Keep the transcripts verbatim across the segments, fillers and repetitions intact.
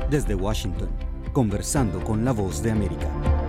Desde Washington, conversando con la Voz de América.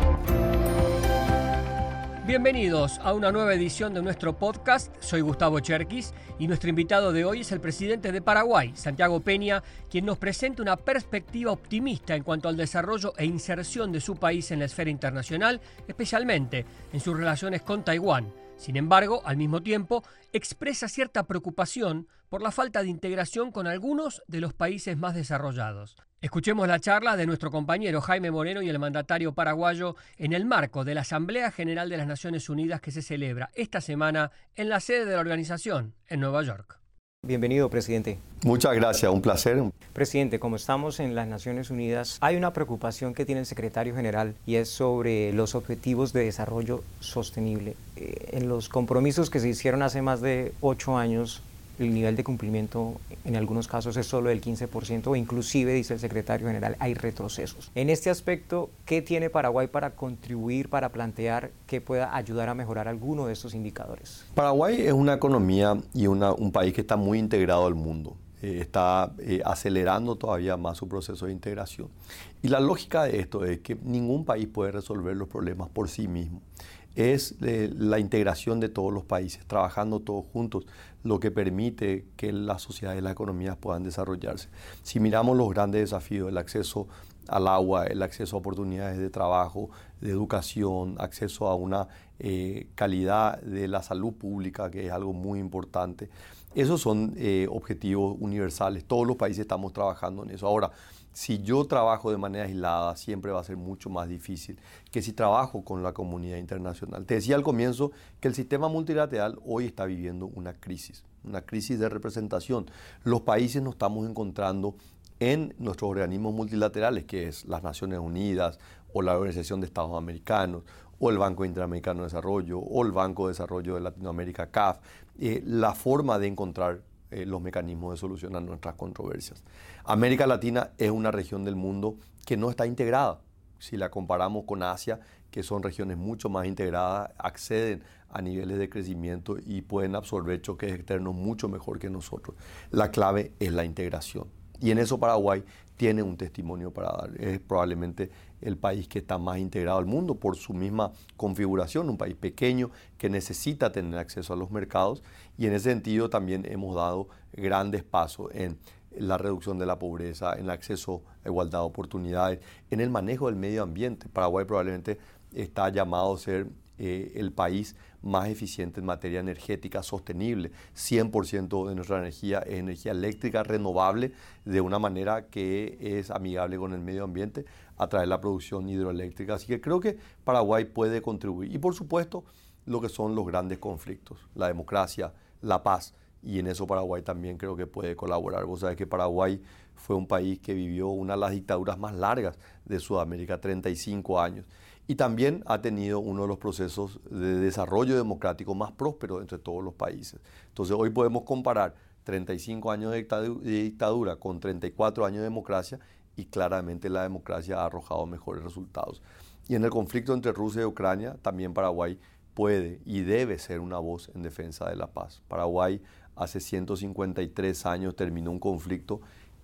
Bienvenidos a una nueva edición de nuestro podcast. Soy Gustavo Cherkis y nuestro invitado de hoy es el presidente de Paraguay, Santiago Peña, quien nos presenta una perspectiva optimista en cuanto al desarrollo e inserción de su país en la esfera internacional, especialmente en sus relaciones con Taiwán. Sin embargo, al mismo tiempo, expresa cierta preocupación por la falta de integración con algunos de los países más desarrollados. Escuchemos la charla de nuestro compañero Jaime Moreno y el mandatario paraguayo en el marco de la Asamblea General de las Naciones Unidas que se celebra esta semana en la sede de la organización en Nueva York. Bienvenido, presidente. Muchas gracias, un placer. Presidente, como estamos en las Naciones Unidas, hay una preocupación que tiene el secretario general y es sobre los objetivos de desarrollo sostenible. Eh, en los compromisos que se hicieron hace más de ocho años, el nivel de cumplimiento en algunos casos es solo del quince por ciento o inclusive, dice el secretario general, hay retrocesos. En este aspecto, ¿qué tiene Paraguay para contribuir, para plantear que pueda ayudar a mejorar alguno de estos indicadores? Paraguay es una economía y una, un país que está muy integrado al mundo. Eh, está eh, acelerando todavía más su proceso de integración. Y la lógica de esto es que ningún país puede resolver los problemas por sí mismo. Es eh, la integración de todos los países, trabajando todos juntos, lo que permite que las sociedades y las economías puedan desarrollarse. Si miramos los grandes desafíos, el acceso al agua, el acceso a oportunidades de trabajo, de educación, acceso a una eh, calidad de la salud pública, que es algo muy importante. Esos son eh, objetivos universales, todos los países estamos trabajando en eso. Ahora, si yo trabajo de manera aislada, siempre va a ser mucho más difícil que si trabajo con la comunidad internacional. Te decía al comienzo que el sistema multilateral hoy está viviendo una crisis, una crisis de representación. Los países nos estamos encontrando en nuestros organismos multilaterales, que es las Naciones Unidas o la Organización de Estados Americanos, o el Banco Interamericano de Desarrollo, o el Banco de Desarrollo de Latinoamérica, C A F, eh, la forma de encontrar Eh, los mecanismos de solución a nuestras controversias. América Latina es una región del mundo que no está integrada. Si la comparamos con Asia, que son regiones mucho más integradas, acceden a niveles de crecimiento y pueden absorber choques externos mucho mejor que nosotros. La clave es la integración. Y en eso Paraguay tiene un testimonio para dar. Es probablemente el país que está más integrado al mundo por su misma configuración, un país pequeño que necesita tener acceso a los mercados, y en ese sentido también hemos dado grandes pasos en la reducción de la pobreza, en el acceso a igualdad de oportunidades, en el manejo del medio ambiente. Paraguay probablemente está llamado a ser eh, el país más eficiente en materia energética sostenible. cien por ciento de nuestra energía es energía eléctrica renovable de una manera que es amigable con el medio ambiente a través de la producción hidroeléctrica. Así que creo que Paraguay puede contribuir. Y por supuesto, lo que son los grandes conflictos, la democracia, la paz, y en eso Paraguay también creo que puede colaborar. Vos sabés que Paraguay fue un país que vivió una de las dictaduras más largas de Sudamérica, treinta y cinco años. Y también ha tenido uno de los procesos de desarrollo democrático más prósperos entre todos los países. Entonces hoy podemos comparar treinta y cinco años de dictadura con treinta y cuatro años de democracia, y claramente la democracia ha arrojado mejores resultados. Y en el conflicto entre Rusia y Ucrania, también Paraguay puede y debe ser una voz en defensa de la paz. Paraguay hace ciento cincuenta y tres años terminó un conflicto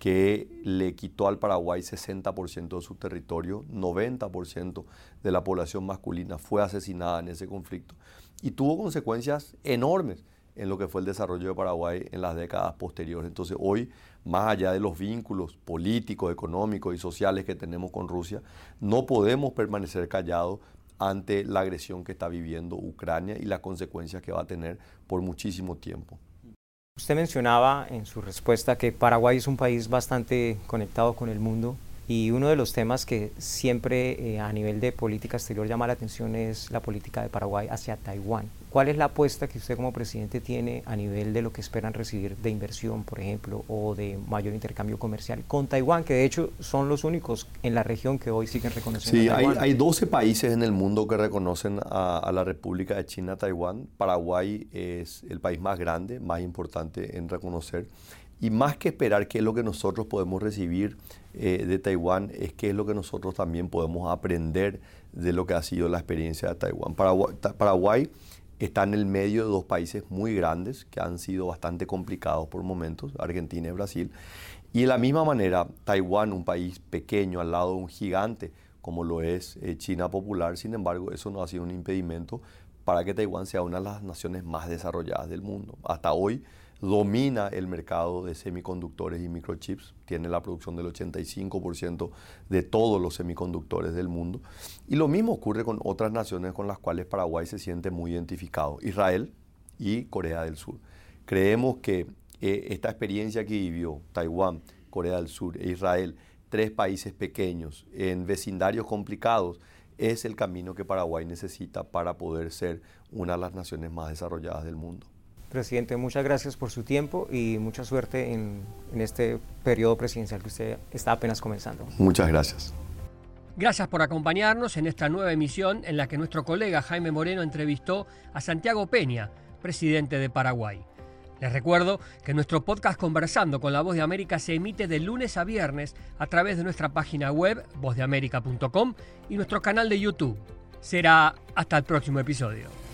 que le quitó al Paraguay sesenta por ciento de su territorio, noventa por ciento de la población masculina fue asesinada en ese conflicto y tuvo consecuencias enormes en lo que fue el desarrollo de Paraguay en las décadas posteriores. Entonces hoy, más allá de los vínculos políticos, económicos y sociales que tenemos con Rusia, no podemos permanecer callados ante la agresión que está viviendo Ucrania y las consecuencias que va a tener por muchísimo tiempo. Usted mencionaba en su respuesta que Paraguay es un país bastante conectado con el mundo y uno de los temas que siempre eh, a nivel de política exterior llama la atención es la política de Paraguay hacia Taiwán. ¿Cuál es la apuesta que usted como presidente tiene a nivel de lo que esperan recibir de inversión, por ejemplo, o de mayor intercambio comercial con Taiwán, que de hecho son los únicos en la región que hoy siguen reconociendo sí, a Taiwán? Sí, hay, hay doce países en el mundo que reconocen a, a la República de China, Taiwán. Paraguay es el país más grande, más importante en reconocer. Y más que esperar qué es lo que nosotros podemos recibir eh, de Taiwán, es qué es lo que nosotros también podemos aprender de lo que ha sido la experiencia de Taiwán. Paraguay, Paraguay está en el medio de dos países muy grandes que han sido bastante complicados por momentos, Argentina y Brasil. Y de la misma manera, Taiwán, un país pequeño al lado de un gigante como lo es eh, China popular, sin embargo, eso no ha sido un impedimento para que Taiwán sea una de las naciones más desarrolladas del mundo. Hasta hoy domina el mercado de semiconductores y microchips, tiene la producción del ochenta y cinco por ciento de todos los semiconductores del mundo. Y lo mismo ocurre con otras naciones con las cuales Paraguay se siente muy identificado, Israel y Corea del Sur. Creemos que eh, esta experiencia que vivió Taiwán, Corea del Sur e Israel, tres países pequeños en vecindarios complicados, es el camino que Paraguay necesita para poder ser una de las naciones más desarrolladas del mundo. Presidente, muchas gracias por su tiempo y mucha suerte en, en este periodo presidencial que usted está apenas comenzando. Muchas gracias. Gracias por acompañarnos en esta nueva emisión en la que nuestro colega Jaime Moreno entrevistó a Santiago Peña, presidente de Paraguay. Les recuerdo que nuestro podcast Conversando con la Voz de América se emite de lunes a viernes a través de nuestra página web voz de américa punto com y nuestro canal de YouTube. Será hasta el próximo episodio.